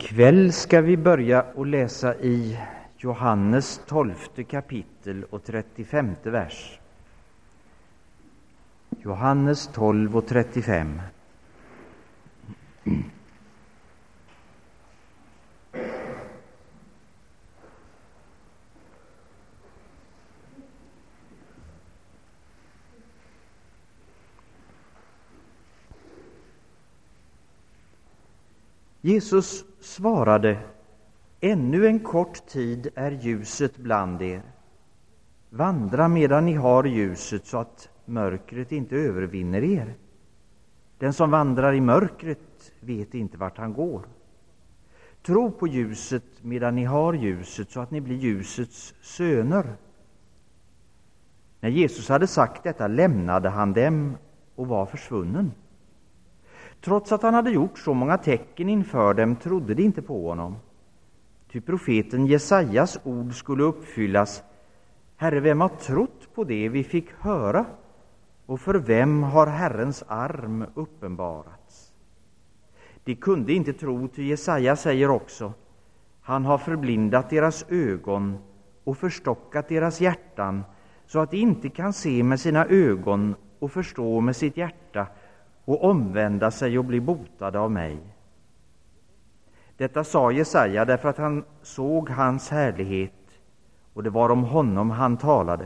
Ikväll ska vi börja att läsa i Johannes 12 kapitel och 35 vers. Johannes 12 och 35. Jesus svarade: ännu en kort tid är ljuset bland er. Vandra medan ni har ljuset, så att mörkret inte övervinner er. Den som vandrar i mörkret vet inte vart han går. Tro på ljuset medan ni har ljuset, så att ni blir ljusets söner. När Jesus hade sagt detta lämnade han dem och var försvunnen. Trots att han hade gjort så många tecken inför dem trodde de inte på honom. Ty profeten Jesajas ord skulle uppfyllas: Herre, vem har trott på det vi fick höra? Och för vem har Herrens arm uppenbarats? De kunde inte tro, ty Jesaja säger också: han har förblindat deras ögon och förstockat deras hjärtan, så att de inte kan se med sina ögon och förstå med sitt hjärta och omvända sig och bli botade av mig. Detta sa Jesaja därför att han såg hans härlighet, och det var om honom han talade.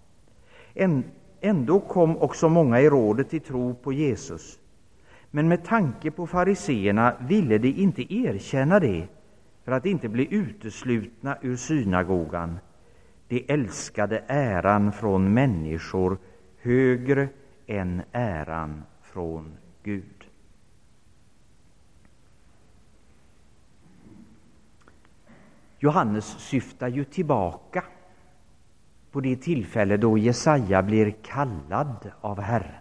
Ändå kom också många i rådet till tro på Jesus. Men med tanke på fariseerna ville de inte erkänna det, för att inte bli uteslutna ur synagogan. De älskade äran från människor högre än äran från Gud. Johannes syftar ju tillbaka på det tillfälle då Jesaja blir kallad av Herren.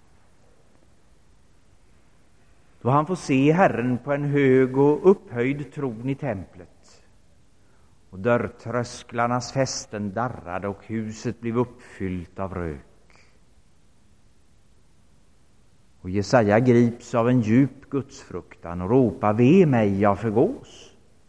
Då han får se Herren på en hög och upphöjd tron i templet. Och dörrtrösklarnas fästen darrade och huset blev uppfyllt av rök. Och Jesaja grips av en djup gudsfruktan och ropar: ve mig, jag förgås.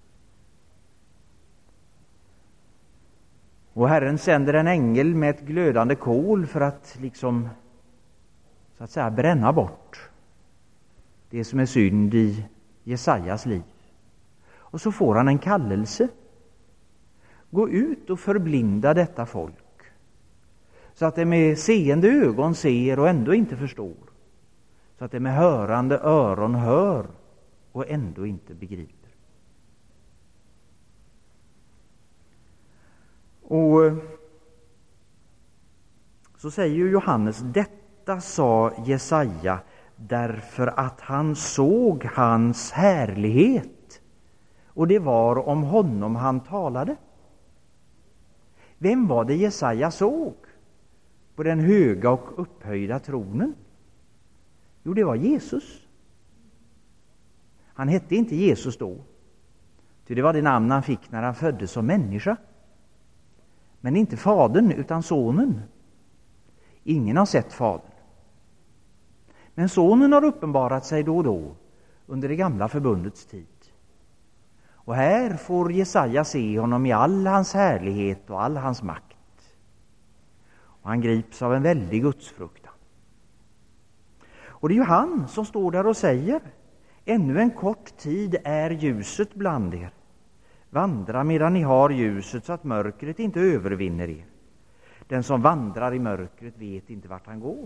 Och Herren sänder en ängel med ett glödande kol för att så att säga bränna bort det som är synd i Jesajas liv. Och så får han en kallelse: gå ut och förblinda detta folk, så att de med seende ögon ser och ändå inte förstår, så att de med hörande öron hör och ändå inte begriper. Och så säger ju Johannes: detta sa Jesaja därför att han såg hans härlighet, och det var om honom han talade. Vem var det Jesaja såg på den höga och upphöjda tronen? Jo, det var Jesus. Han hette inte Jesus då, ty det var det namn han fick när han föddes som människa. Men inte fadern utan sonen. Ingen har sett fadern. Men sonen har uppenbarat sig då och då under det gamla förbundets tid. Och här får Jesaja se honom i all hans härlighet och all hans makt. Och han grips av en väldig gudsfruktan. Och det är ju han som står där och säger: ännu en kort tid är ljuset bland er. Vandra medan ni har ljuset, så att mörkret inte övervinner er. Den som vandrar i mörkret vet inte vart han går.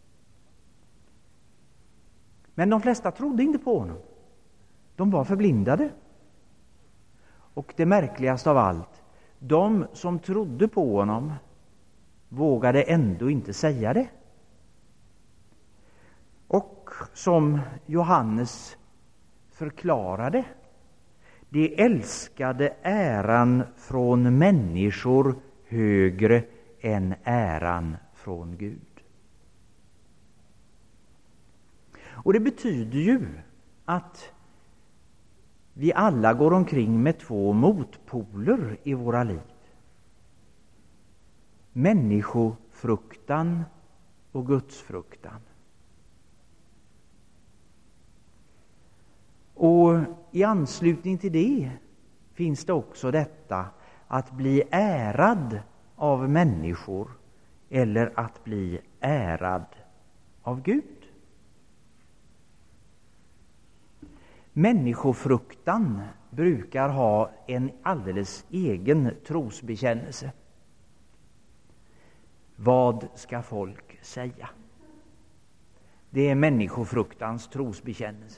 Men de flesta trodde inte på honom. De var förblindade. Och det märkligaste av allt, de som trodde på honom vågade ändå inte säga det. Och som Johannes förklarade, de älskade äran från människor högre än äran från Gud. Och det betyder ju att vi alla går omkring med två motpoler i våra liv. Människofruktan och gudsfruktan. Och i anslutning till det finns det också detta att bli ärad av människor eller att bli ärad av Gud. Människofruktan brukar ha en alldeles egen trosbekännelse. Vad ska folk säga? Det är människofruktans trosbekännelse.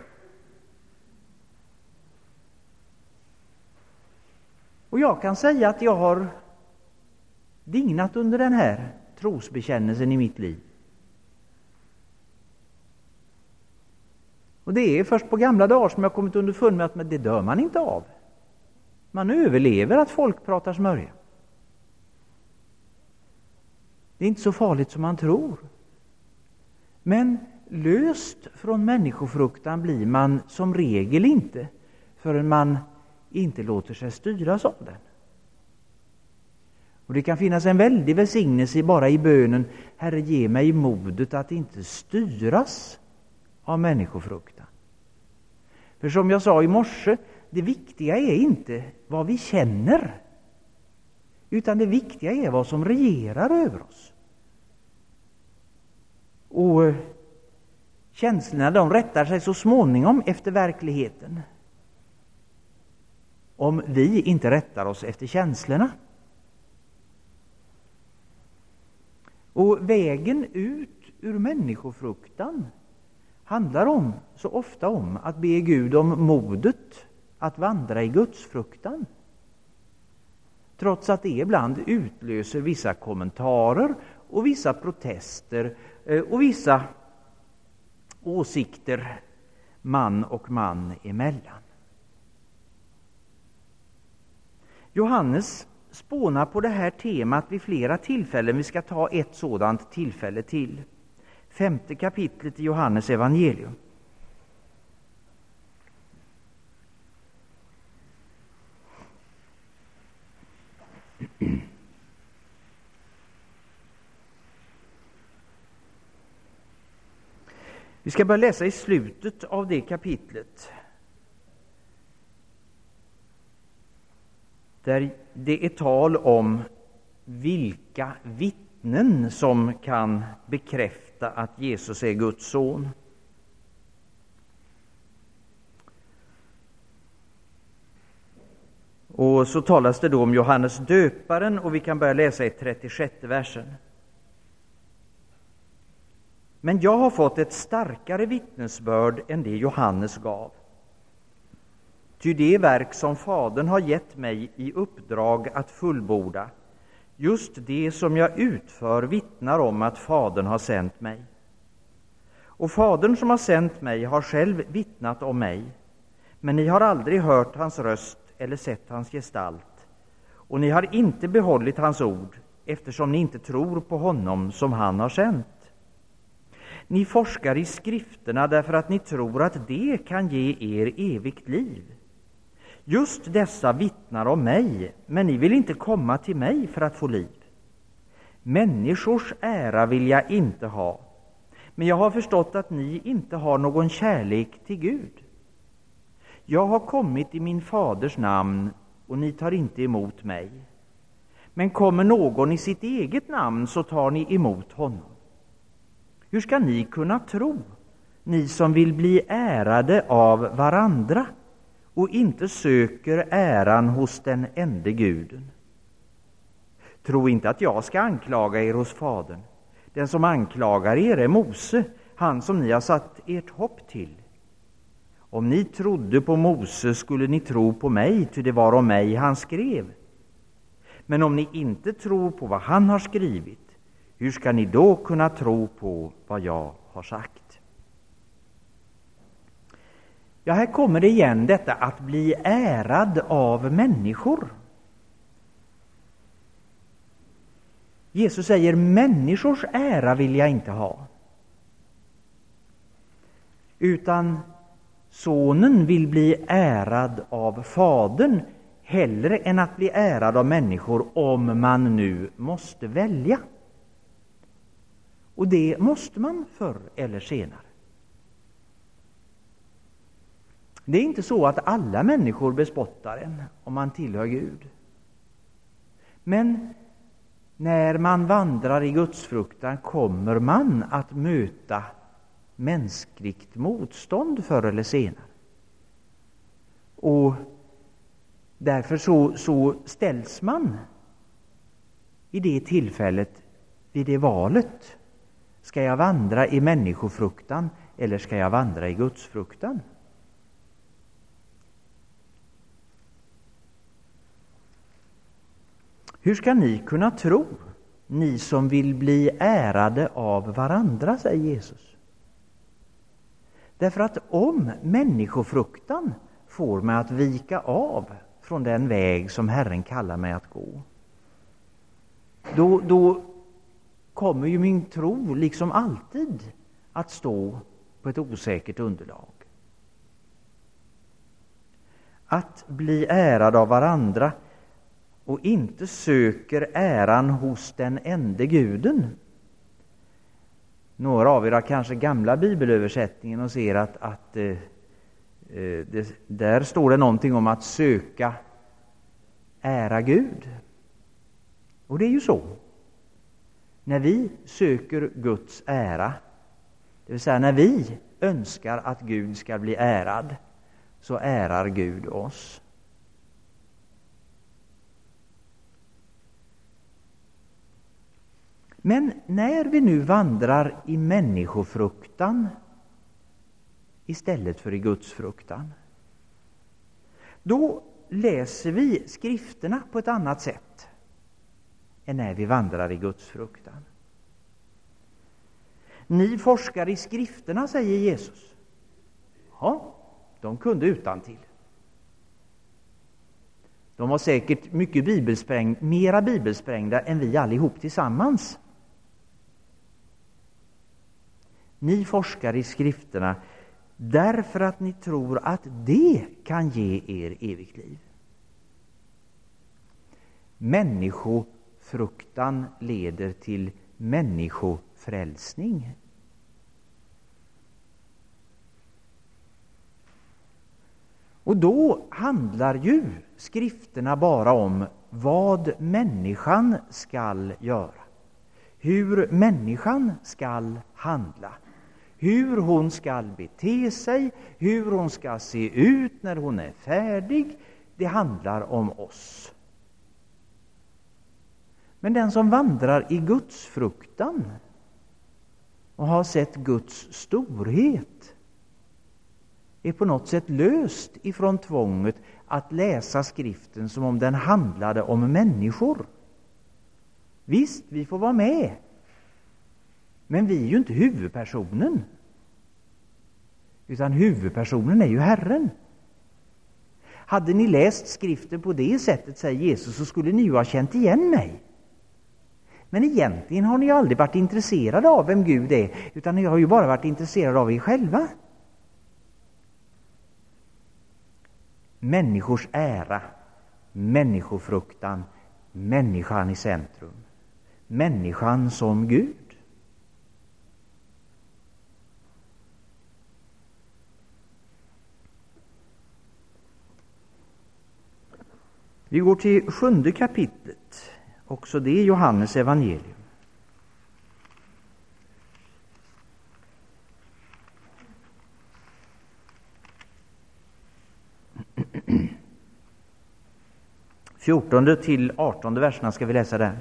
Och jag kan säga att jag har dignat under den här trosbekännelsen i mitt liv. Och det är först på gamla dagar som jag kommit underfund med att det dör man inte av. Man överlever att folk pratar smörja. Det är inte så farligt som man tror. Men löst från människofruktan blir man som regel inte förrän man inte låter sig styras av den. Och det kan finnas en väldig välsignelse bara i bönen: Herre, ge mig modet att inte styras av människofruktan. För som jag sa i morse, det viktiga är inte vad vi känner, utan det viktiga är vad som regerar över oss. Och känslorna, de rättar sig så småningom efter verkligheten, om vi inte rättar oss efter känslorna. Och vägen ut ur människofruktan handlar så ofta om att be Gud om modet att vandra i Guds fruktan. Trots att det ibland utlöser vissa kommentarer och vissa protester och vissa åsikter man och man emellan. Johannes spånar på det här temat vid flera tillfällen. Vi ska ta ett sådant tillfälle till. 5:e kapitlet i Johannes evangelium. Vi ska börja läsa i slutet av det kapitlet, där det är tal om vilka vittnen som kan bekräfta att Jesus är Guds son. Och så talas det då om Johannes döparen, och vi kan börja läsa i 36:e versen. Men jag har fått ett starkare vittnesbörd än det Johannes gav. Ty det verk som Fadern har gett mig i uppdrag att fullborda, just det som jag utför vittnar om att Fadern har sänt mig. Och Fadern som har sänt mig har själv vittnat om mig, men ni har aldrig hört hans röst eller sett hans gestalt, och ni har inte behållit hans ord, eftersom ni inte tror på honom som han har sänt. Ni forskar i skrifterna därför att ni tror att det kan ge er evigt liv. Just dessa vittnar om mig, men ni vill inte komma till mig för att få liv. Människors ära vill jag inte ha, men jag har förstått att ni inte har någon kärlek till Gud. Jag har kommit i min faders namn, och ni tar inte emot mig. Men kommer någon i sitt eget namn, så tar ni emot honom. Hur ska ni kunna tro, ni som vill bli ärade av varandra och inte söker äran hos den ende Guden? Tro inte att jag ska anklaga er hos Fadern. Den som anklagar er är Mose, han som ni har satt ert hopp till. Om ni trodde på Mose skulle ni tro på mig, ty det var om mig han skrev. Men om ni inte tror på vad han har skrivit, hur ska ni då kunna tro på vad jag har sagt? Ja, här kommer det igen, detta att bli ärad av människor. Jesus säger: människors ära vill jag inte ha, utan sonen vill bli ärad av Fadern hellre än att bli ärad av människor, om man nu måste välja. Och det måste man förr eller senare. Det är inte så att alla människor bespottar en om man tillhör Gud. Men när man vandrar i Guds fruktan kommer man att möta mänskligt motstånd förr eller senare. Och därför så ställs man i det tillfället vid det valet. Ska jag vandra i människofruktan eller ska jag vandra i Guds fruktan? Hur ska ni kunna tro, ni som vill bli ärade av varandra, säger Jesus. Därför att om människofruktan får mig att vika av från den väg som Herren kallar mig att gå, då kommer ju min tro liksom alltid att stå på ett osäkert underlag. Att bli ärad av varandra och inte söker äran hos den ende guden. Några av er har kanske gamla bibelöversättningen och ser att där står det någonting om att söka ära Gud. Och det är ju så. När vi söker Guds ära, det vill säga när vi önskar att Gud ska bli ärad, så ärar Gud oss. Men när vi nu vandrar i människofruktan istället för i Guds fruktan, då läser vi skrifterna på ett annat sätt än när vi vandrar i Guds fruktan. Ni forskar i skrifterna, säger Jesus. Ja, de kunde utantill. De var säkert mycket mera bibelsprängda än vi allihop tillsammans. Ni forskar i skrifterna därför att ni tror att det kan ge er evigt liv. Människofruktan leder till människofrälsning. Och då handlar ju skrifterna bara om vad människan skall göra. Hur människan skall handla. Hur hon skall bete sig, hur hon ska se ut när hon är färdig. Det handlar om oss. Men den som vandrar i Guds fruktan och har sett Guds storhet är på något sätt löst ifrån tvånget att läsa skriften som om den handlade om människor. Visst, vi får vara med. Men vi är ju inte huvudpersonen. Utan huvudpersonen är ju Herren. Hade ni läst skriften på det sättet, säger Jesus, så skulle ni ju ha känt igen mig. Men egentligen har ni ju aldrig varit intresserade av vem Gud är, utan ni har ju bara varit intresserade av er själva. Människors ära, människofruktan, människan i centrum. Människan som Gud. Vi går till 7:e kapitlet. Också det är Johannes evangelium. Fjortonde till 18:e verserna ska vi läsa där.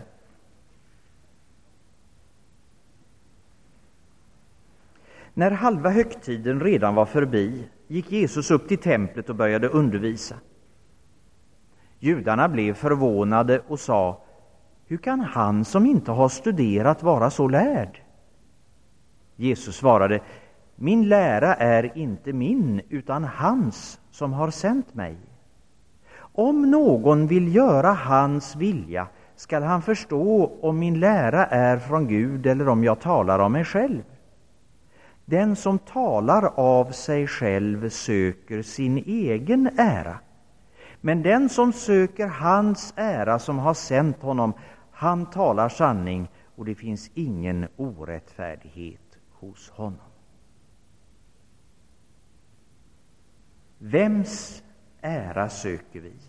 När halva högtiden redan var förbi gick Jesus upp till templet och började undervisa. Judarna blev förvånade och sa: hur kan han som inte har studerat vara så lärd? Jesus svarade: min lära är inte min utan hans som har sänt mig. Om någon vill göra hans vilja skall han förstå om min lära är från Gud eller om jag talar om mig själv. Den som talar av sig själv söker sin egen ära. Men den som söker hans ära som har sänt honom, han talar sanning och det finns ingen orättfärdighet hos honom. Vems ära söker vi?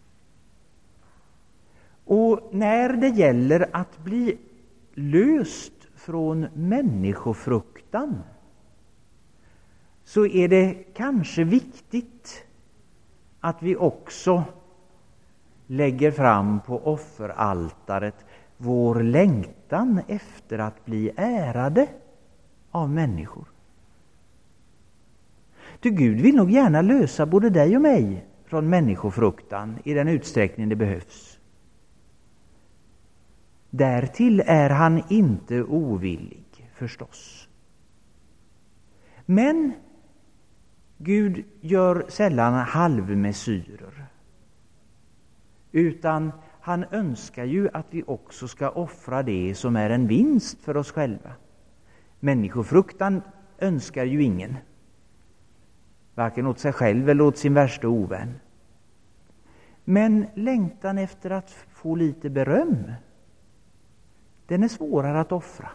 Och när det gäller att bli löst från människofruktan, så är det kanske viktigt att vi också lägger fram på offeraltaret vår längtan efter att bli ärade av människor. Ty Gud vill nog gärna lösa både dig och mig från människofruktan i den utsträckning det behövs. Därtill är han inte ovillig, förstås. Men Gud gör sällan halvmesyrer, utan han önskar ju att vi också ska offra det som är en vinst för oss själva. Människofruktan önskar ju ingen, varken åt sig själv eller åt sin värsta ovän. Men längtan efter att få lite beröm, den är svårare att offra.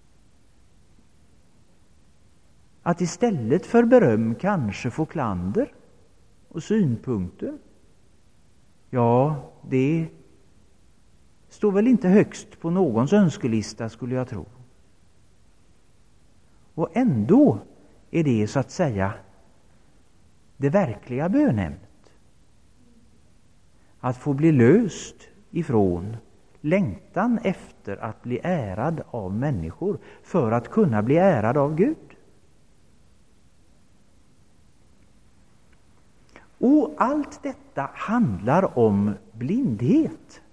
Att istället för beröm kanske få klander och synpunkter, ja, det står väl inte högst på någons önskelista, skulle jag tro. Och ändå är det så att säga det verkliga bönämnet. Att få bli löst ifrån längtan efter att bli ärad av människor för att kunna bli ärad av Gud. Och allt detta handlar om blindhet.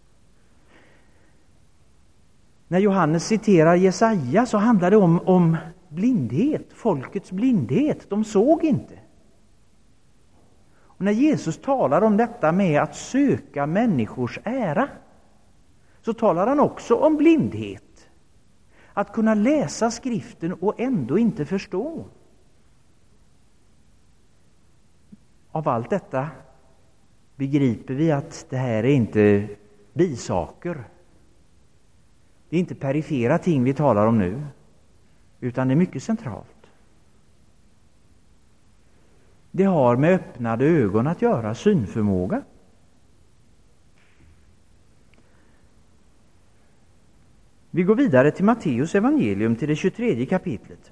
När Johannes citerar Jesaja så handlar det om blindhet, folkets blindhet. De såg inte. Och när Jesus talar om detta med att söka människors ära, så talar han också om blindhet. Att kunna läsa skriften och ändå inte förstå. Av allt detta begriper vi att det här är inte bisaker. Det är inte perifera ting vi talar om nu, utan det är mycket centralt. Det har med öppnade ögon att göra, synförmåga. Vi går vidare till Matteus evangelium, till det 23 kapitlet.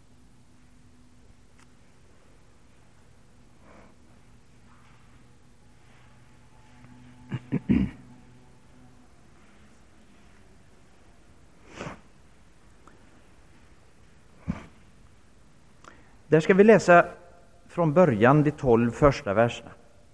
Där ska vi läsa från början de 12 första verserna.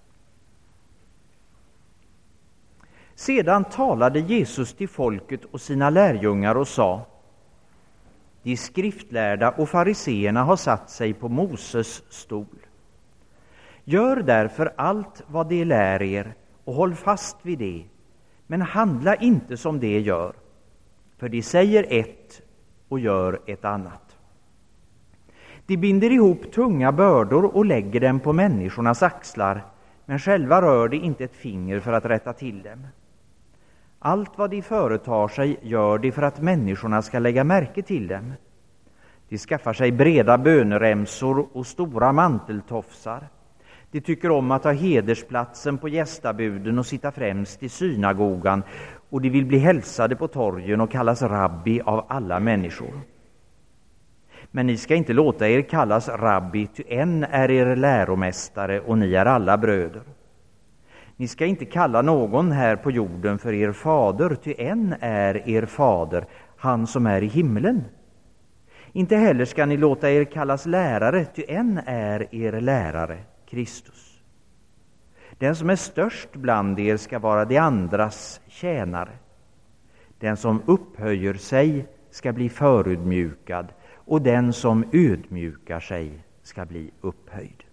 Sedan talade Jesus till folket och sina lärjungar och sa: de skriftlärda och fariseerna har satt sig på Moses stol. Gör därför allt vad de lär er och håll fast vid det, men handla inte som de gör, för de säger ett och gör ett annat. De binder ihop tunga bördor och lägger dem på människornas axlar, men själva rör de inte ett finger för att rätta till dem. Allt vad de företar sig gör de för att människorna ska lägga märke till dem. De skaffar sig breda böneremsor och stora manteltofsar. De tycker om att ha hedersplatsen på gästabuden och sitta främst i synagogan, och de vill bli hälsade på torgen och kallas rabbi av alla människor. Men ni ska inte låta er kallas rabbi, ty en är er läromästare och ni är alla bröder. Ni ska inte kalla någon här på jorden för er fader, ty en är er fader, han som är i himlen. Inte heller ska ni låta er kallas lärare, ty en är er lärare, Kristus. Den som är störst bland er ska vara de andras tjänare. Den som upphöjer sig ska bli förödmjukad, och den som ödmjukar sig ska bli upphöjd.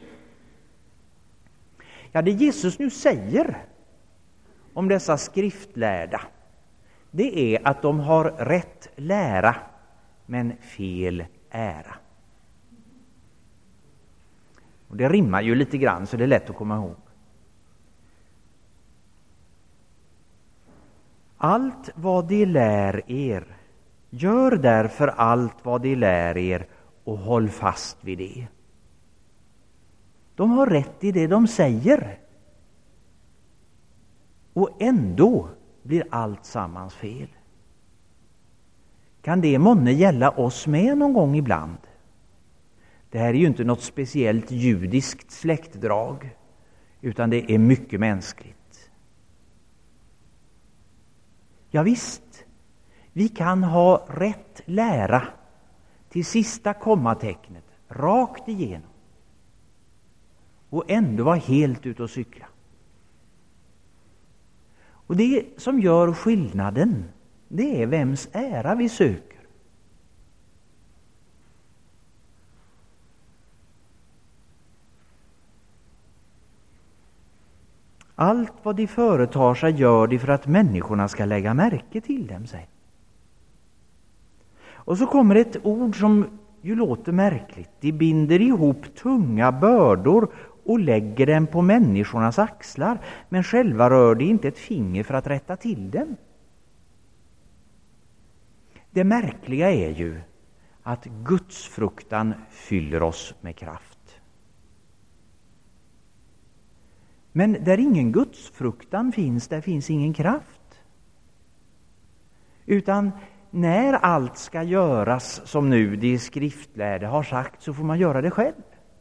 Ja, det Jesus nu säger om dessa skriftlärda, det är att de har rätt lära men fel ära. Och det rimmar ju lite grann, så det är lätt att komma ihåg. Allt vad de lär er, gör därför allt vad de lär er och håll fast vid det. De har rätt i det de säger. Och ändå blir allt sammans fel. Kan det månne gälla oss med någon gång ibland? Det här är ju inte något speciellt judiskt släktdrag, utan det är mycket mänskligt. Ja visst, vi kan ha rätt lära till sista kommatecknet, rakt igenom. Och ändå vara helt ute och cykla. Och det som gör skillnaden, det är vems ära vi söker. Allt vad de företar sig gör de för att människorna ska lägga märke till dem, säger. Och så kommer ett ord som ju låter märkligt. De binder ihop tunga bördor och lägger dem på människornas axlar, men själva rör de inte ett finger för att rätta till dem. Det märkliga är ju att gudsfruktan fyller oss med kraft. Men där ingen gudsfruktan finns, där finns ingen kraft. Utan när allt ska göras som nu de skriftlärde har sagt, så får man göra det själv.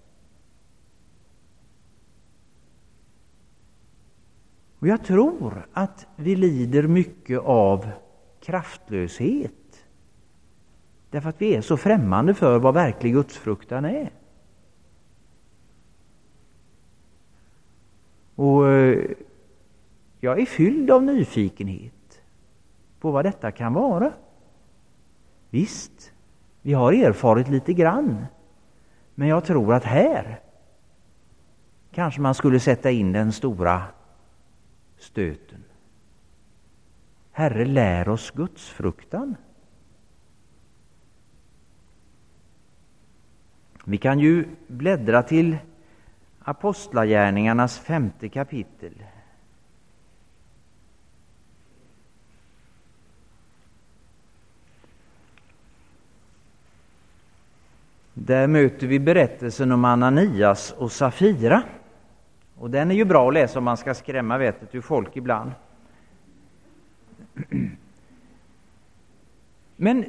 Och jag tror att vi lider mycket av kraftlöshet. Därför att vi är så främmande för vad verklig gudsfruktan är. Och jag är fylld av nyfikenhet på vad detta kan vara. Visst, vi har erfarit lite grann. Men jag tror att här kanske man skulle sätta in den stora stöten. Herre, lär oss gudsfruktan. Vi kan ju bläddra till Apostlagärningarnas 5:e kapitel. Där möter vi berättelsen om Ananias och Safira. Och den är ju bra att läsa om man ska skrämma vettet ur folk ibland. Men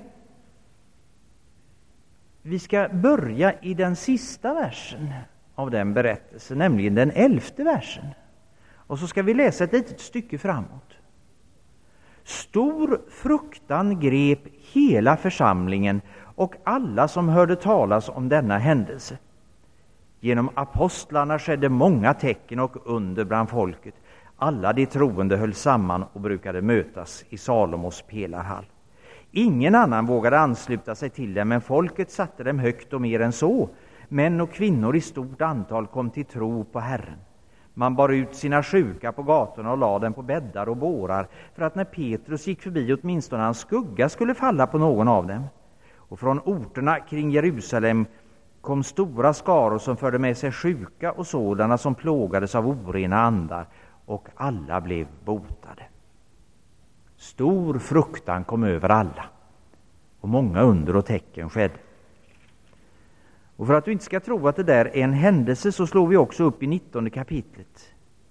vi ska börja i den sista versen av den berättelsen, nämligen den 11:e versen. Och så ska vi läsa ett litet stycke framåt. Stor fruktan grep hela församlingen och alla som hörde talas om denna händelse. Genom apostlarna skedde många tecken och under bland folket. Alla de troende höll samman och brukade mötas i Salomos pelarhall. Ingen annan vågade ansluta sig till dem, men folket satte dem högt och mer än så. Män och kvinnor i stort antal kom till tro på Herren. Man bar ut sina sjuka på gatorna och lade dem på bäddar och bårar, för att när Petrus gick förbi åtminstone hans skugga skulle falla på någon av dem. Och från orterna kring Jerusalem kom stora skaror som förde med sig sjuka och sådana som plågades av orena andar, och alla blev botade. Stor fruktan kom över alla, och många under och tecken skedde. Och för att du inte ska tro att det där är en händelse, så slår vi också upp i 19:e kapitlet.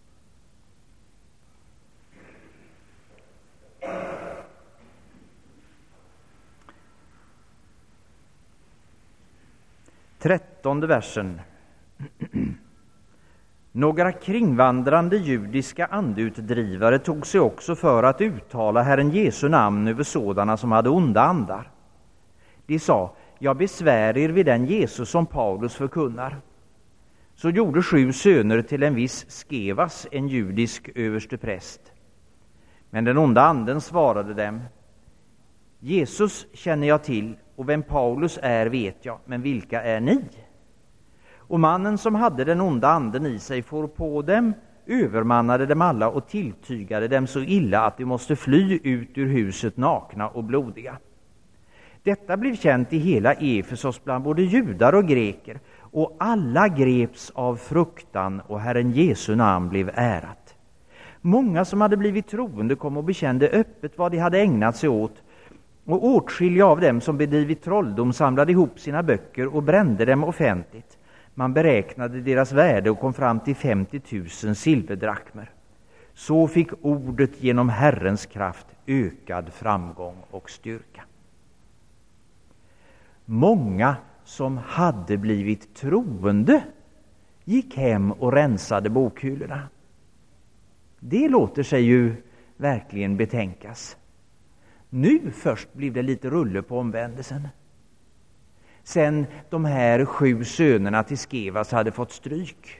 Trettonde versen. Några kringvandrande judiska andutdrivare tog sig också för att uttala Herren Jesu namn över sådana som hade onda andar. De sa: jag besvär er vid den Jesus som Paulus förkunnar. Så gjorde 7 söner till en viss Skevas, en judisk överstepräst. Men den onda anden svarade dem: Jesus känner jag till, och vem Paulus är vet jag, men vilka är ni? Och mannen som hade den onda anden i sig for på dem, övermannade dem alla och tilltygade dem så illa att de måste fly ut ur huset nakna och blodiga. Detta blev känt i hela Efesos bland både judar och greker, och alla greps av fruktan, och Herren Jesu namn blev ärat. Många som hade blivit troende kom och bekände öppet vad de hade ägnat sig åt, och åtskilliga av dem som bedrivit trolldom samlade ihop sina böcker och brände dem offentligt. Man beräknade deras värde och kom fram till 50 000 silverdrakmer. Så fick ordet genom Herrens kraft ökad framgång och styrka. Många som hade blivit troende gick hem och rensade bokhyllorna. Det låter sig ju verkligen betänkas. Nu först blev det lite rulle på omvändelsen. Sen de här 7 sönerna till Skevas hade fått stryk.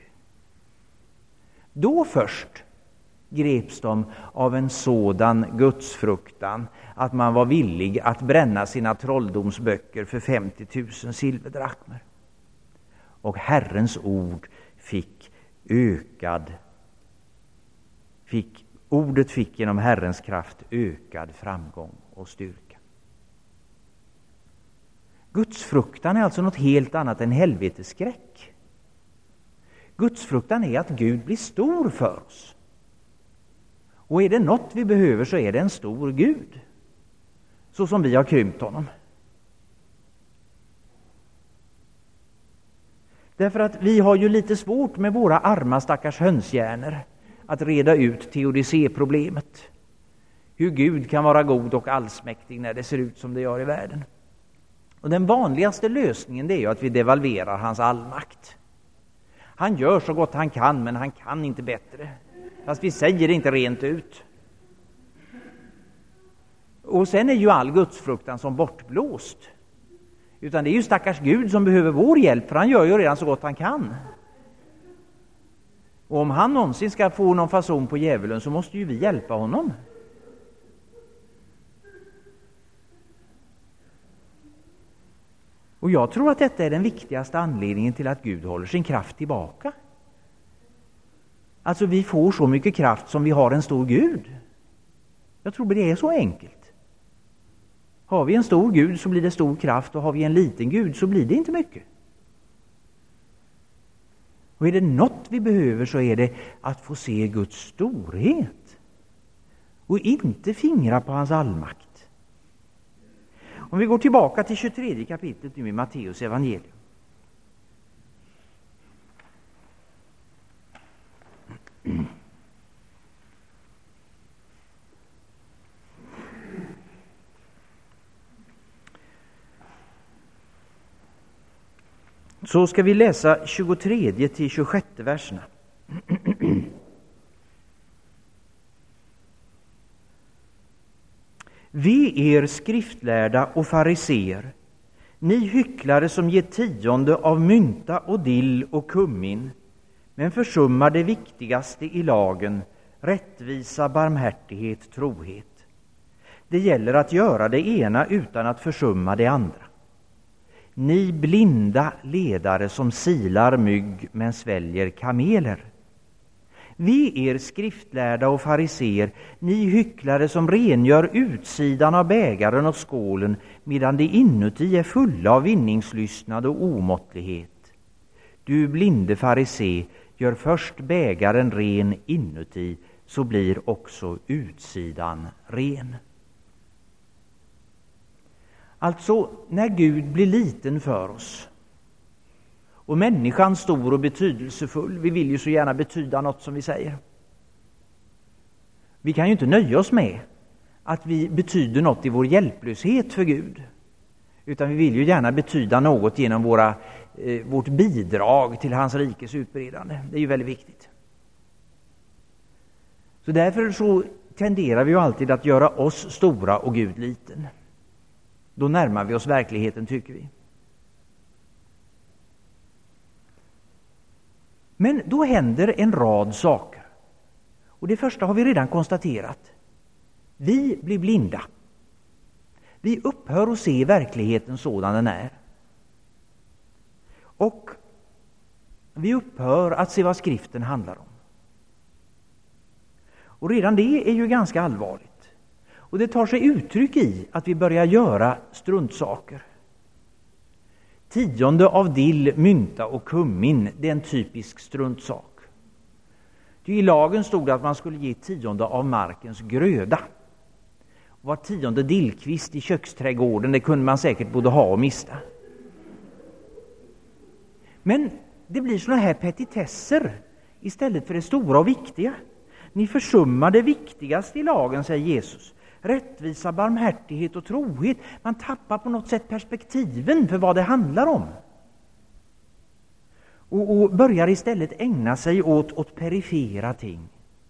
Då först greps de av en sådan gudsfruktan att man var villig att bränna sina trolldomsböcker för 50 000 silverdrakmer. Och Herrens ord ordet fick genom Herrens kraft ökad framgång och styrka. Gudsfruktan är alltså något helt annat än helveteskräck. Gudsfruktan är att Gud blir stor för oss. Och är det något vi behöver så är det en stor Gud. Så som vi har krympt honom. Därför att vi har ju lite svårt med våra arma stackars hönshjärnor att reda ut teodicéproblemet. Hur Gud kan vara god och allsmäktig när det ser ut som det gör i världen. Och den vanligaste lösningen det är ju att vi devalverar hans allmakt. Han gör så gott han kan, men han kan inte bättre. Fast vi säger det inte rent ut. Och sen är ju all gudsfruktan som bortblåst. Utan det är ju stackars Gud som behöver vår hjälp, för han gör ju redan så gott han kan. Och om han någonsin ska få någon fason på djävulen så måste ju vi hjälpa honom. Och jag tror att detta är den viktigaste anledningen till att Gud håller sin kraft tillbaka. Alltså vi får så mycket kraft som vi har en stor Gud. Jag tror det är så enkelt. Har vi en stor Gud så blir det stor kraft, och har vi en liten Gud så blir det inte mycket. Och är det något vi behöver så är det att få se Guds storhet och inte fingra på hans allmakt. Om vi går tillbaka till 23 kapitlet nu i Matteus evangelium. Så ska vi läsa 23 till 26 verserna. Ve er skriftlärda och fariseer, ni hycklare som ger 10 av mynta och dill och kummin, men försummar det viktigaste i lagen, rättvisa, barmhärtighet, trohet. Det gäller att göra det ena utan att försumma det andra. Ni blinda ledare som silar mygg men sväljer kameler. Vi er skriftlärda och fariseer, ni hycklare som rengör utsidan av bägaren och skålen, medan det inuti är fulla av vinningslystnad och omåttlighet. Du blinde farisé, gör först bägaren ren inuti, så blir också utsidan ren. Alltså, när Gud blir liten för oss och människan stor och betydelsefull, vi vill ju så gärna betyda något som vi säger. Vi kan ju inte nöja oss med att vi betyder något i vår hjälplöshet för Gud, utan vi vill ju gärna betyda något genom vårt bidrag till hans rikes utbredande. Det är ju väldigt viktigt. Så därför så tenderar vi ju alltid att göra oss stora och Gud liten. Då närmar vi oss verkligheten, tycker vi. Men då händer en rad saker. Och det första har vi redan konstaterat. Vi blir blinda. Vi upphör att se verkligheten sådan den är. Och vi upphör att se vad skriften handlar om. Och redan det är ju ganska allvarligt. Och det tar sig uttryck i att vi börjar göra struntsaker. 10 av dill, mynta och kummin, det är en typisk struntsak. I lagen stod det att man skulle ge 10 av markens gröda. Var 10:e dillkvist i köksträdgården, det kunde man säkert både ha och mista. Men det blir såna här petitesser istället för det stora och viktiga. Ni försummar det viktigaste i lagen, säger Jesus. Rättvisa, barmhärtighet och trohet. Man tappar på något sätt perspektiven för vad det handlar om. Och börjar istället ägna sig åt perifera ting.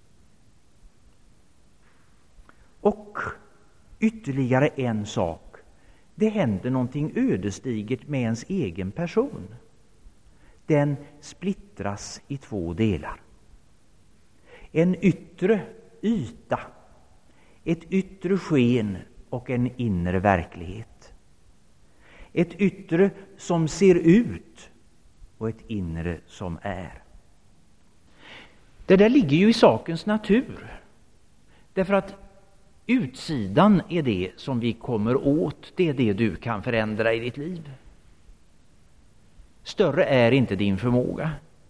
Och ytterligare en sak. Det händer någonting ödesdigert med ens egen person. Den splittras i två delar. En yttre yta, ett yttre sken och en inre verklighet. Ett yttre som ser ut och ett inre som är. Det där ligger ju i sakens natur. Därför att utsidan är det som vi kommer åt. Det är det du kan förändra i ditt liv. Större är inte din förmåga.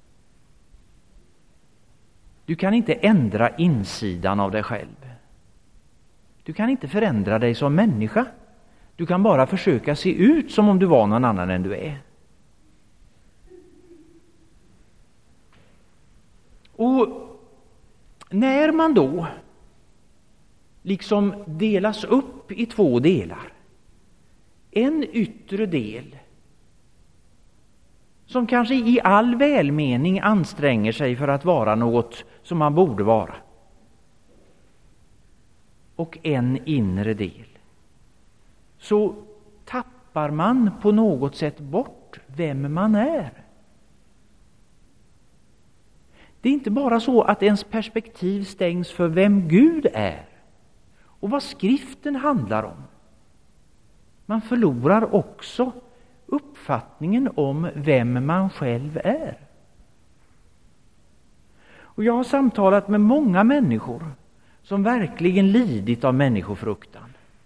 Du kan inte ändra insidan av dig själv. Du kan inte förändra dig som människa. Du kan bara försöka se ut som om du var någon annan än du är. Och när man då liksom delas upp i två delar. En yttre del som kanske i all välmening anstränger sig för att vara något som man borde vara. Och en inre del. Så tappar man på något sätt bort vem man är. Det är inte bara så att ens perspektiv stängs för vem Gud är och vad skriften handlar om. Man förlorar också uppfattningen om vem man själv är. Och jag har samtalat med många människor som verkligen lidit av människofruktan.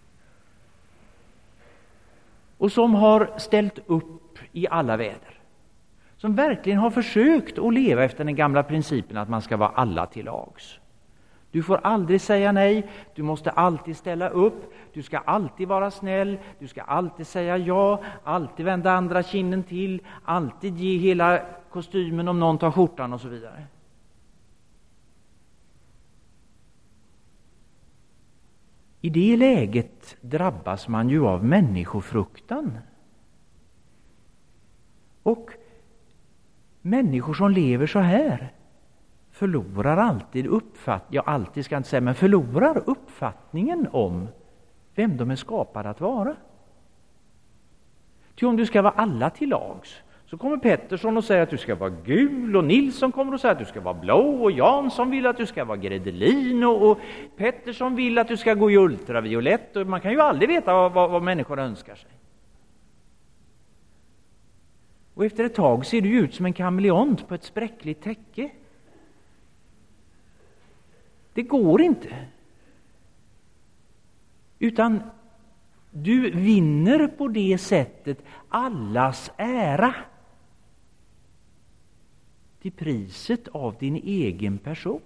Och som har ställt upp i alla väder. Som verkligen har försökt att leva efter den gamla principen att man ska vara alla till lags. Du får aldrig säga nej, du måste alltid ställa upp, du ska alltid vara snäll, du ska alltid säga ja, alltid vända andra kinden till, alltid ge hela kostymen om någon tar skjortan och så vidare. I det läget drabbas man ju av människofruktan. Och människor som lever så här förlorar alltid förlorar uppfattningen om vem de är skapade att vara. Ty om du ska vara alla till lags, så kommer Pettersson och säger att du ska vara gul, och Nilsson kommer och säger att du ska vara blå, och Jansson vill att du ska vara gredelin, och Pettersson vill att du ska gå i ultraviolett, och man kan ju aldrig veta vad människor önskar sig. Och efter ett tag ser du ut som en kameleont på ett spräckligt täcke. Det går inte. Utan du vinner på det sättet allas ära till priset av din egen person.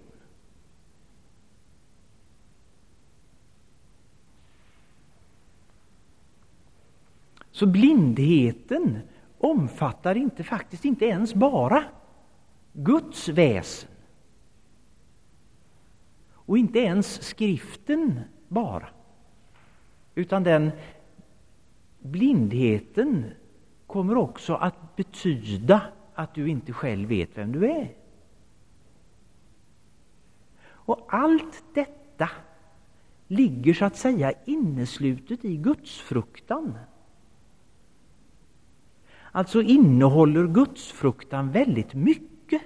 Så blindheten omfattar faktiskt inte ens bara Guds väsen. Och inte ens skriften bara. Utan den blindheten kommer också att betyda att du inte själv vet vem du är. Och allt detta ligger så att säga inneslutet i gudsfruktan. Alltså innehåller gudsfruktan väldigt mycket.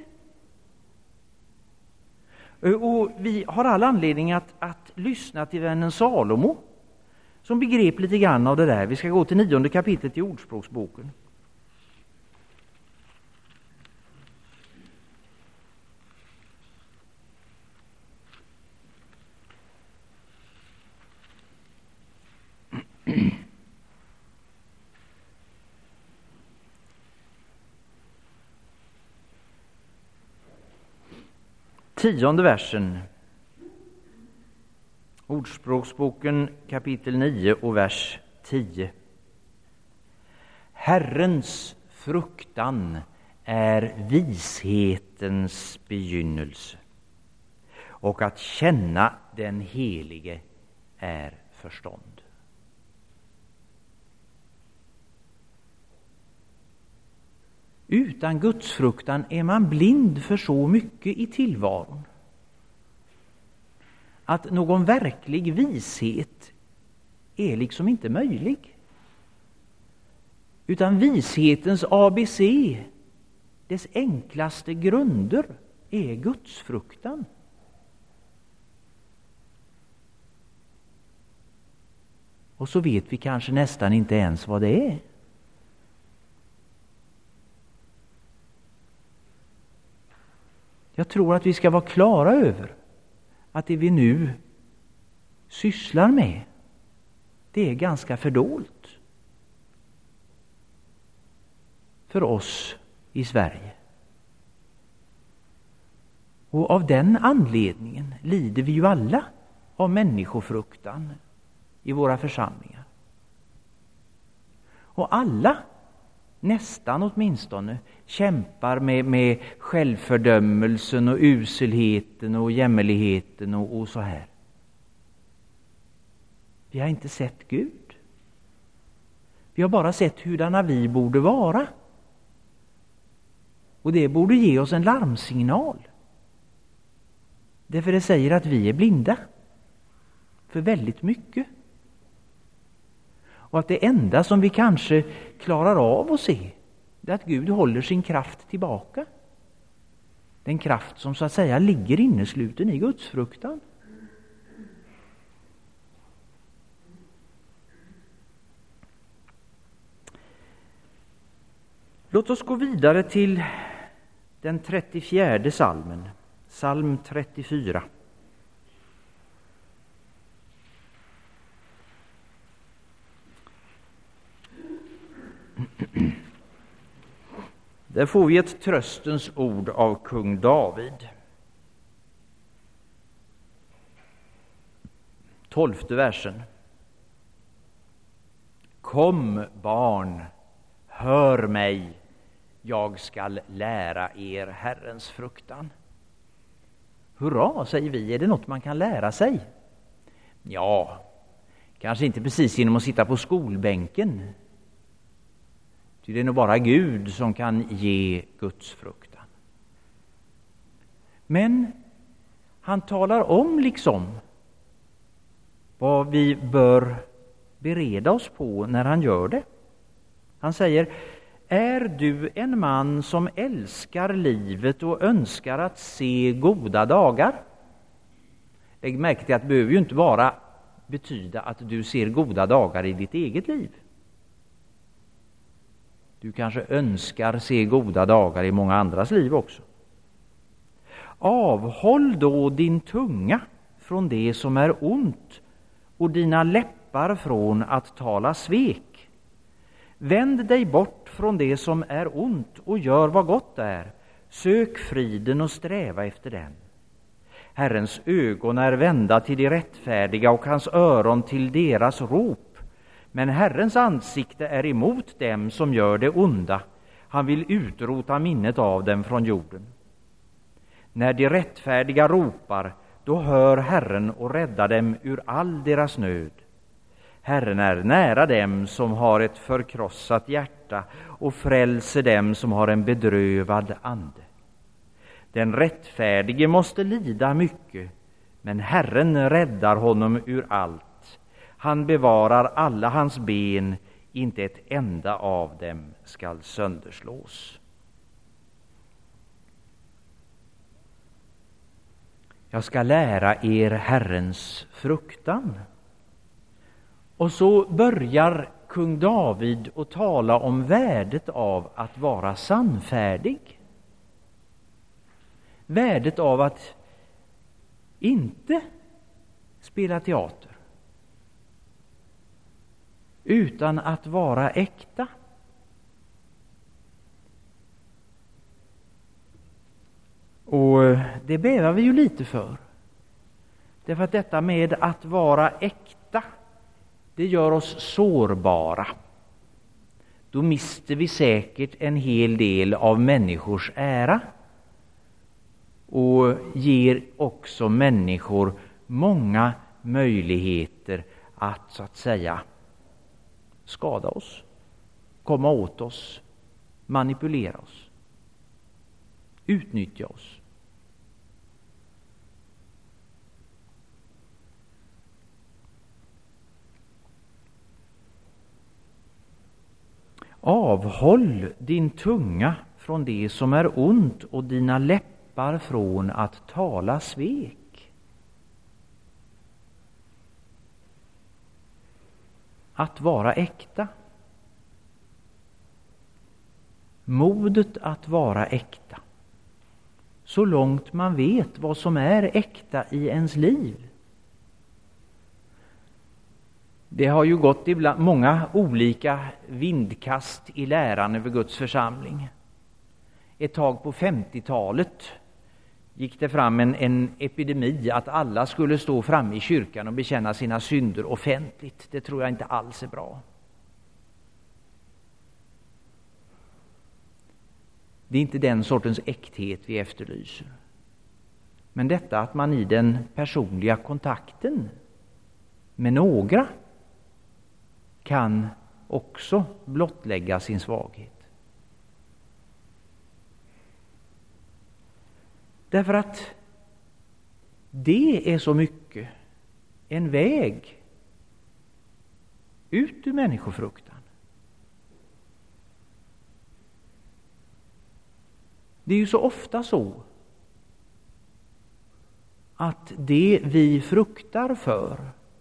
Och vi har all anledning att lyssna till vännen Salomo, som begrep lite grann av det där. Vi ska gå till 9:e kapitlet i Ordspråksboken. Tionde versen. Ordspråksboken kapitel 9 och vers 10. Herrens fruktan är vishetens begynnelse, och att känna den helige är förstånd. Utan gudsfruktan är man blind för så mycket i tillvaron att någon verklig vishet är liksom inte möjlig. Utan vishetens ABC, dess enklaste grunder, är gudsfruktan. Och så vet vi kanske nästan inte ens vad det är. Jag tror att vi ska vara klara över att det vi nu sysslar med, det är ganska fördolt för oss i Sverige. Och av den anledningen lider vi ju alla av människofruktan i våra församlingar. Och alla, nästan åtminstone, kämpar med självfördömelsen och uselheten och jämmerligheten och så här. Vi har inte sett Gud. Vi har bara sett hurdana vi borde vara. Och det borde ge oss en larmsignal. Därför det säger att vi är blinda för väldigt mycket. Och att det enda som vi kanske klarar av att se, det är att Gud håller sin kraft tillbaka. Den kraft som så att säga ligger innesluten i gudsfruktan. Låt oss gå vidare till den 34:e psalmen, psalm 34. Där får vi ett tröstens ord av kung David. 12:e versen. Kom barn, hör mig, jag skall lära er Herrens fruktan. Hurra, säger vi, är det något man kan lära sig? Ja, kanske inte precis genom att sitta på skolbänken. Ty det är nog bara Gud som kan ge Guds fruktan. Men han talar om liksom vad vi bör bereda oss på när han gör det. Han säger: är du en man som älskar livet och önskar att se goda dagar? Lägg märke till att det behöver ju inte bara betyda att du ser goda dagar i ditt eget liv. Du kanske önskar se goda dagar i många andras liv också. Avhåll då din tunga från det som är ont och dina läppar från att tala svek. Vänd dig bort från det som är ont och gör vad gott är. Sök friden och sträva efter den. Herrens ögon är vända till de rättfärdiga och hans öron till deras rop. Men Herrens ansikte är emot dem som gör det onda. Han vill utrota minnet av dem från jorden. När de rättfärdiga ropar, då hör Herren och räddar dem ur all deras nöd. Herren är nära dem som har ett förkrossat hjärta och frälser dem som har en bedrövad ande. Den rättfärdige måste lida mycket, men Herren räddar honom ur allt. Han bevarar alla hans ben, inte ett enda av dem skall sönderslås. Jag ska lära er Herrens fruktan. Och så börjar kung David att tala om värdet av att vara sannfärdig. Värdet av att inte spela teater, utan att vara äkta. Och det bävar vi ju lite för. Därför att detta med att vara äkta, det gör oss sårbara. då mister vi säkert en hel del av människors ära och ger också människor många möjligheter att så att säga skada oss, komma åt oss, manipulera oss, utnyttja oss. Avhåll din tunga från det som är ont och dina läppar från att tala svek. Att vara äkta. Modet att vara äkta. Så långt man vet vad som är äkta i ens liv. Det har ju gått ibland många olika vindkast i läran över Guds församling. Ett tag på 50-talet gick det fram en epidemi att alla skulle stå framme i kyrkan och bekänna sina synder offentligt. Det tror jag inte alls är bra. Det är inte den sortens äkthet vi efterlyser. Men detta att man i den personliga kontakten med några kan också blottlägga sin svaghet. Därför att det är så mycket en väg ut ur människofruktan. Det är ju så ofta så att det vi fruktar för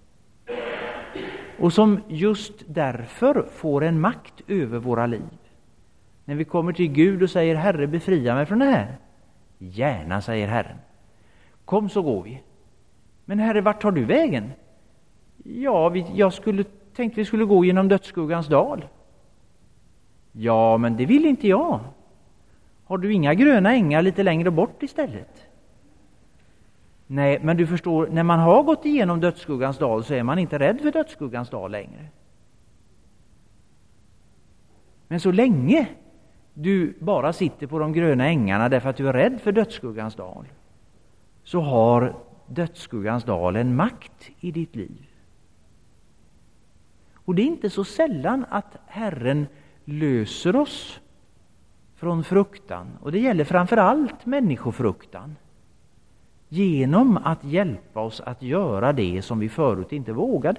och som just därför får en makt över våra liv. När vi kommer till Gud och säger Herre, befria mig från det här. Gärna, säger Herren. Kom så går vi. Men Herre, vart tar du vägen? Ja, jag tänkte vi skulle gå genom dödsskuggans dal. Ja, men det vill inte jag. Har du inga gröna ängar lite längre bort istället? Nej, men du förstår, när man har gått igenom dödsskuggans dal så är man inte rädd för dödsskuggans dal längre. Men så länge du bara sitter på de gröna ängarna därför att du är rädd för dödsskuggans dal, så har dödsskuggans dal en makt i ditt liv. Och det är inte så sällan att Herren löser oss från fruktan, och det gäller framför allt människofruktan, genom att hjälpa oss att göra det som vi förut inte vågade.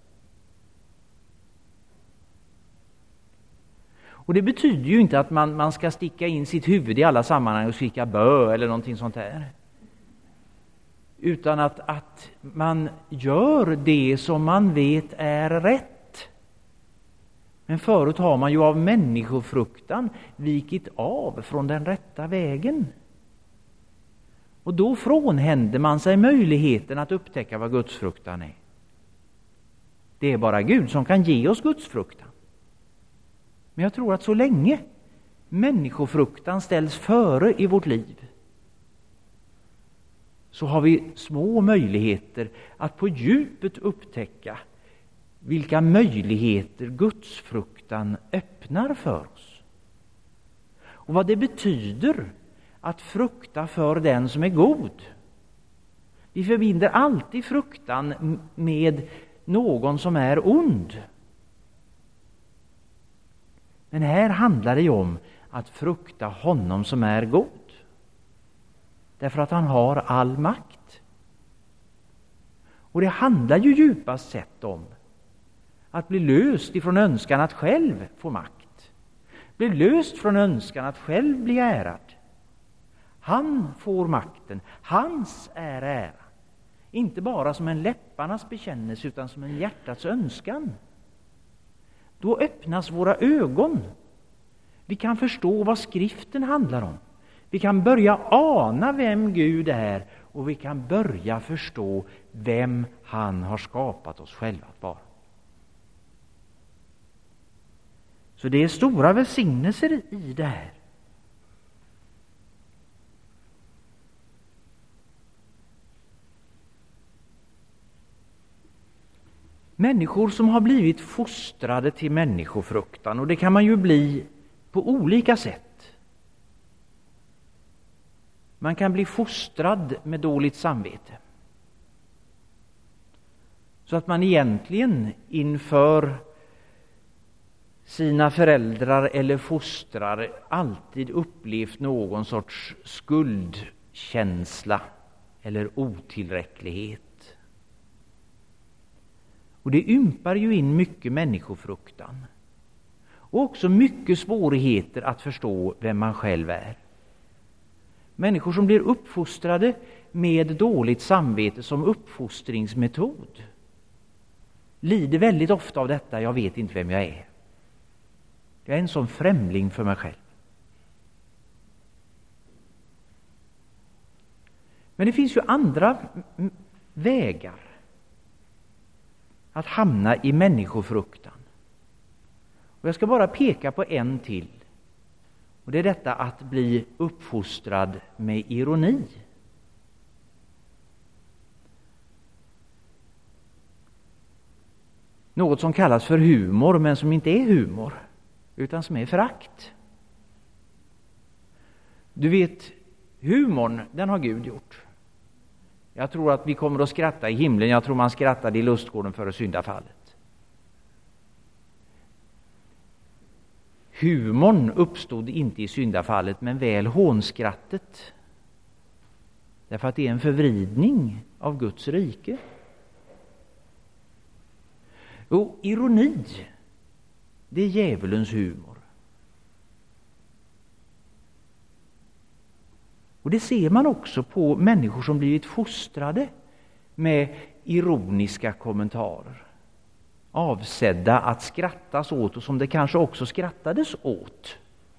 Och det betyder ju inte att man ska sticka in sitt huvud i alla sammanhang och skrika bö eller någonting sånt där. Utan att man gör det som man vet är rätt. Men förut har man ju av människofruktan vikit av från den rätta vägen. Och då frånhänder man sig möjligheten att upptäcka vad Guds fruktan är. Det är bara Gud som kan ge oss Guds fruktan. Men jag tror att så länge människofruktan ställs före i vårt liv, så har vi små möjligheter att på djupet upptäcka vilka möjligheter Guds fruktan öppnar för oss. Och vad det betyder att frukta för den som är god. Vi förbinder alltid fruktan med någon som är ond. Men här handlar det om att frukta honom som är god. Därför att han har all makt. Och det handlar ju djupast sett om att bli löst ifrån önskan att själv få makt. Bli löst från önskan att själv bli ärad. Han får makten, hans är ära. Inte bara som en läpparnas bekännelse utan som en hjärtats önskan. Då öppnas våra ögon. Vi kan förstå vad skriften handlar om. Vi kan börja ana vem Gud är och vi kan börja förstå vem han har skapat oss själva att vara. Så det är stora välsignelser i det här. Människor som har blivit fostrade till människofruktan, och det kan man ju bli på olika sätt. Man kan bli fostrad med dåligt samvete. Så att man egentligen inför sina föräldrar eller fostrar alltid upplevt någon sorts skuldkänsla eller otillräcklighet. Och det ympar ju in mycket människofruktan. Och också mycket svårigheter att förstå vem man själv är. Människor som blir uppfostrade med dåligt samvete som uppfostringsmetod lider väldigt ofta av detta: jag vet inte vem jag är. Jag är en sån främling för mig själv. Men det finns ju andra vägar att hamna i människofruktan. Och jag ska bara peka på en till. Och det är detta att bli uppfostrad med ironi. Något som kallas för humor, men som inte är humor, utan som är förakt. Du vet, humorn, den har Gud gjort. Jag tror att vi kommer att skratta i himlen. Jag tror man skrattade i lustgården före syndafallet. Humorn uppstod inte i syndafallet, men väl hånskrattet. Därför att det är en förvridning av Guds rike. Och ironi, det är djävulens humor. Och det ser man också på människor som blivit fostrade med ironiska kommentarer. Avsedda att skrattas åt, och som det kanske också skrattades åt.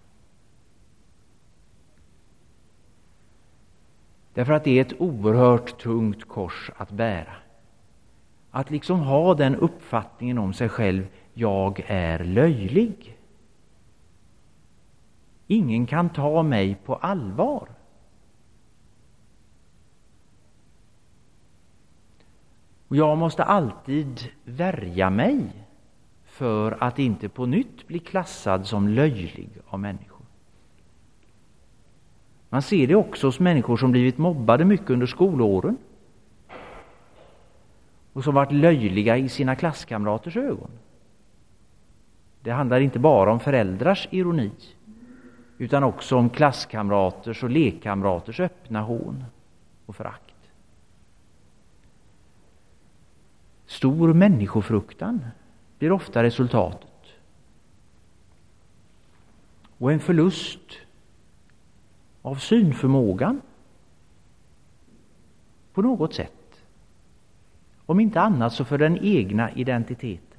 Därför att det är ett oerhört tungt kors att bära. Att liksom ha den uppfattningen om sig själv: jag är löjlig. Ingen kan ta mig på allvar. Och jag måste alltid värja mig för att inte på nytt bli klassad som löjlig av människor. Man ser det också hos människor som blivit mobbade mycket under skolåren. Och som varit löjliga i sina klasskamraters ögon. Det handlar inte bara om föräldrars ironi, utan också om klasskamraters och lekkamraters öppna hån och förakt. Stor människofruktan blir ofta resultatet. Och en förlust av synförmågan på något sätt. Om inte annat så för den egna identiteten.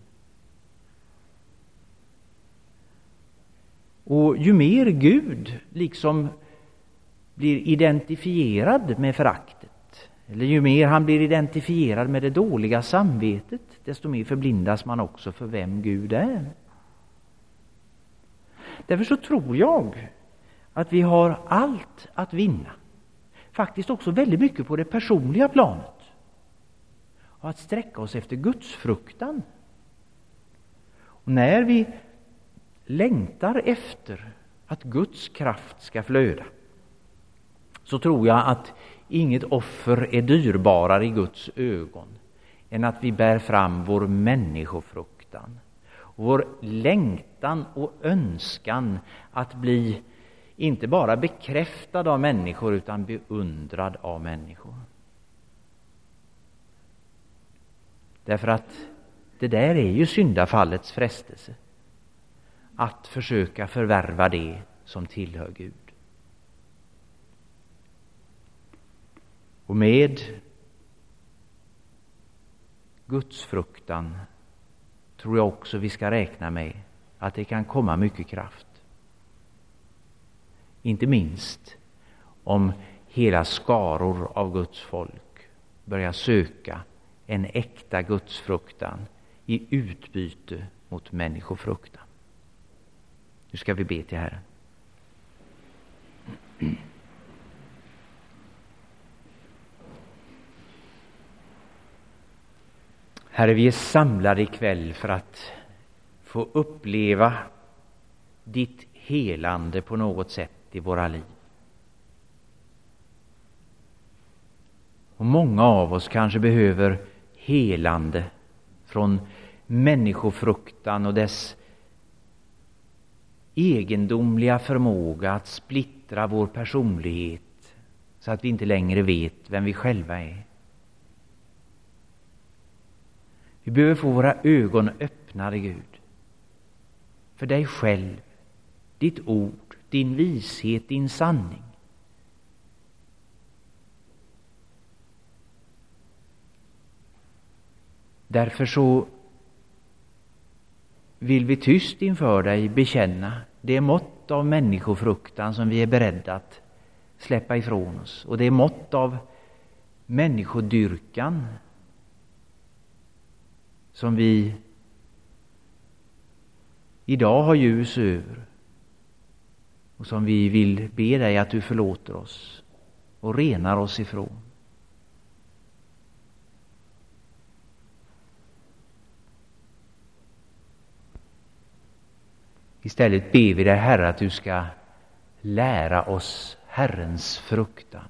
Och ju mer Gud liksom blir identifierad med föraktet, eller ju mer han blir identifierad med det dåliga samvetet, desto mer förblindas man också för vem Gud är. Därför så tror jag att vi har allt att vinna. Faktiskt också väldigt mycket på det personliga planet. Och att sträcka oss efter Guds fruktan. Och när vi längtar efter att Guds kraft ska flöda, så tror jag att inget offer är dyrbarare i Guds ögon än att vi bär fram vår människofruktan. Vår längtan och önskan att bli inte bara bekräftad av människor utan beundrad av människor. Därför att det där är ju syndafallets frestelse. Att försöka förvärva det som tillhör Gud. Och med Guds fruktan tror jag också vi ska räkna med att det kan komma mycket kraft. Inte minst om hela skaror av Guds folk börjar söka en äkta gudsfruktan i utbyte mot människofruktan. Nu ska vi be till Herren. Herre, vi är samlade ikväll för att få uppleva ditt helande på något sätt i våra liv. Och många av oss kanske behöver helande från människofruktan och dess egendomliga förmåga att splittra vår personlighet så att vi inte längre vet vem vi själva är. Vi behöver få våra ögon öppnade, Gud, för dig själv, ditt ord, din vishet, din sanning. Därför så vill vi tyst inför dig bekänna det mått av människofruktan som vi är beredda att släppa ifrån oss, och det mått av människodyrkan som vi idag har ljus över och som vi vill be dig att du förlåter oss och renar oss ifrån. Istället ber vi dig, Herre, att du ska lära oss Herrens fruktan.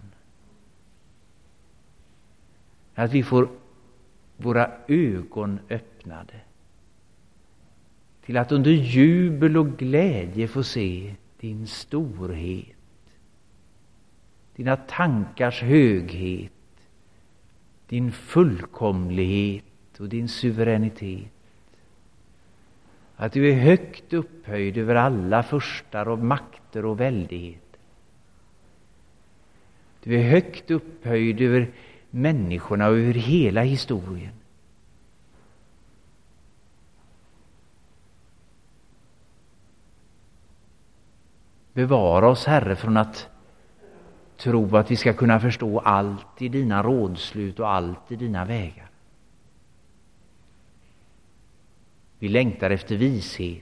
Att vi får våra ögon öppnade till att under jubel och glädje få se din storhet, dina tankars höghet, din fullkomlighet och din suveränitet. Att du är högt upphöjd över alla furstar och makter och väldigheter. Du är högt upphöjd över människorna och över hela historien. Bevara oss, Herre, från att tro att vi ska kunna förstå allt i dina rådslut och allt i dina vägar. Vi längtar efter vishet.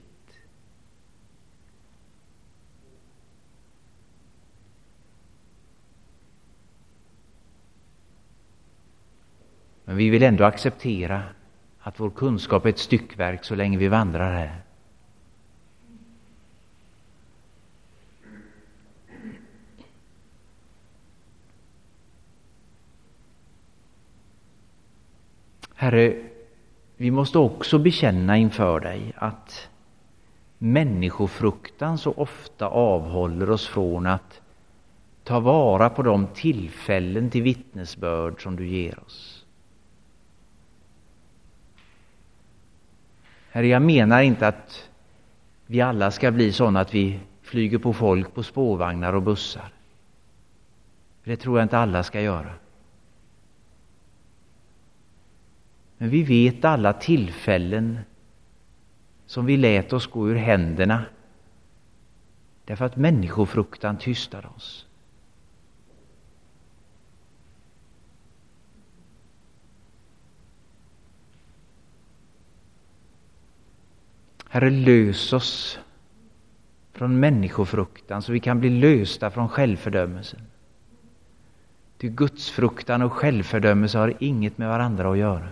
Men vi vill ändå acceptera att vår kunskap är ett styckverk så länge vi vandrar här. Herre, vi måste också bekänna inför dig att människofruktan så ofta avhåller oss från att ta vara på de tillfällen till vittnesbörd som du ger oss. Herre, jag menar inte att vi alla ska bli sådana att vi flyger på folk på spårvagnar och bussar. Det tror jag inte alla ska göra. Men vi vet alla tillfällen som vi lät oss gå ur händerna därför att människofruktan tystade oss. Herre, lös oss från människofruktan så vi kan bli lösta från självfördömelsen. Ty gudsfruktan och självfördömelse har inget med varandra att göra.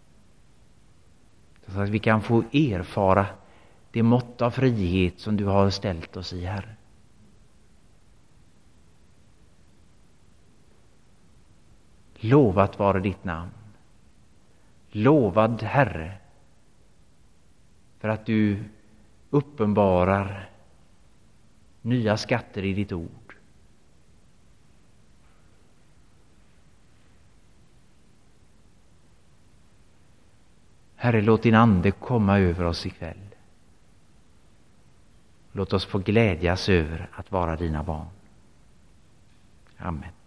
Så att vi kan få erfara det mått av frihet som du har ställt oss i, Herre. Lovat vare ditt namn. Lovad, Herre, för att du uppenbarar nya skatter i ditt ord. Herre, låt din ande komma över oss ikväll. Låt oss få glädjas över att vara dina barn. Amen.